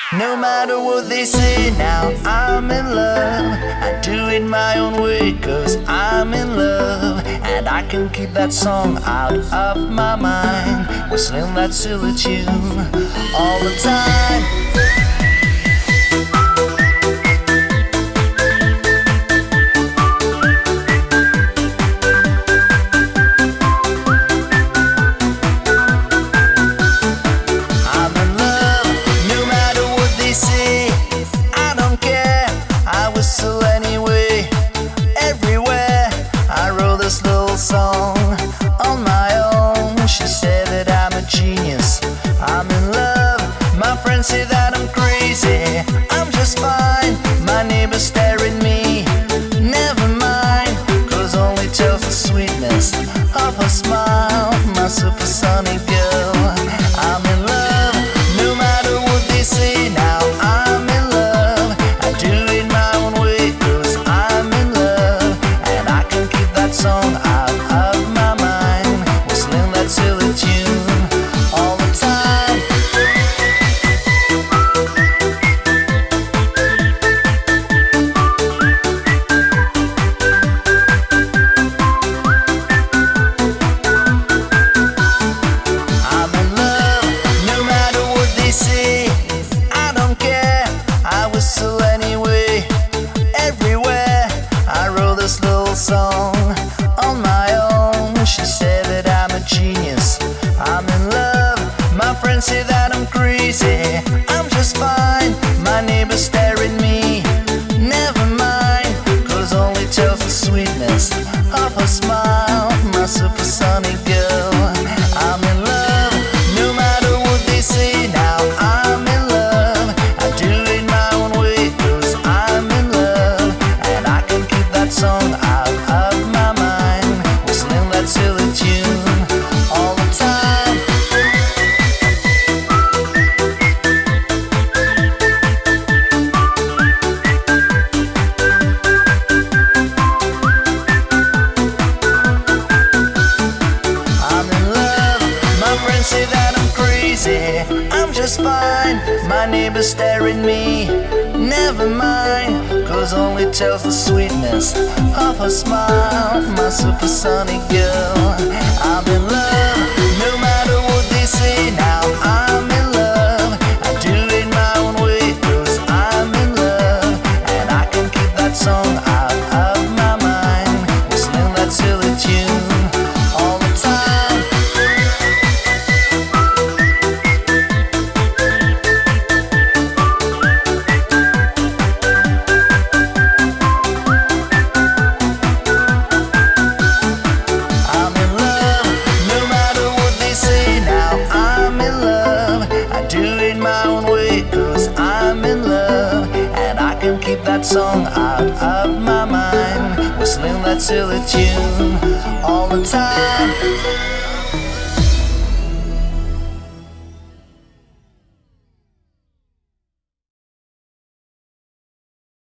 No matter what they say now, I'm in love. I do it my own way, 'cause I'm in love. And I can keep that song out of my mind, whistling that silly tune all the time. Whistle anyway, everywhere. I wrote this little song on my own. She said that I'm a genius, I'm in love. My friends say that I'm crazy, I'm just fine. My neighbors stare at me, never mind, 'cause only tells the sweetness of her smile. My supersonic girl, I'm in love. No matter what they say now, I'm in love. I do it my own way, 'cause I'm in love. And I can keep that song out of my mind, whistling that silly tune all the time. I'm in love, no matter what they say, I don't care. I whistle anyway, everywhere. I wrote this little song on my own. She said that I'm a genius, I'm in love. My friends say that I'm crazy, I'm just fine. My neighbors stare at me, never mind, 'cause only tells the sweetness of her smile. My supersonic girl, I'm in love. No matter what they say now, I'm in love. I do it my own way, 'cause I'm in love. And I can keep that song out of my mind, whistling that silly tune all the time. I'm in love. My friends say that I'm crazy, I'm just fine. My neighbors stare at me, never mind, 'cause only tells the sweetness of her smile. My supersonic girl, I'm in love. No matter what they say now, I'm in love. I do it my own way, 'cause I'm in love. And I can keep that song out of my mind, whistling that silly tune all the time. I'm in love, no matter what they say now, I'm in love. I do it my own way, 'cause I'm in love. And I can keep that song out of my mind, whistling that silly tune all the time.